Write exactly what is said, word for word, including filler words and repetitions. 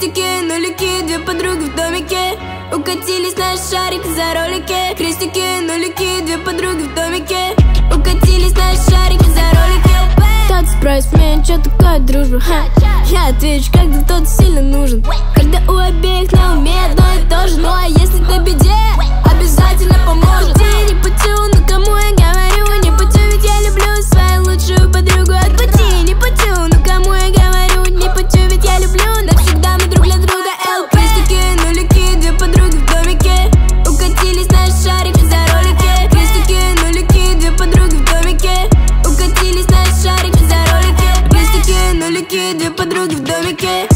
Крестики, нулики, две подруги в домике. Укатились на шарик за ролики. Крестики, нулики, две подруги в домике. Укатились на шарик за ролики. Тот спросит меня, что такое дружба, ха. Я отвечу, когда кто-то сильно нужен. Когда у обеих на уме одно и то же. Ну а если ты в беде, обязательно поможет. Ты не путю, но кому я говорю не путю, ведь я люблю свою лучшую подругу от пути. Не путю, но кому я говорю не путю, ведь я люблю навсегда мы друг для друга. Эл, крестики, нулики, две подруги в домике. Укатились на шарик за ролики. Крестики, нулики, две подруги в домике. Укатились на шарик за ролики. Крестики, нулики, две подруги в домике.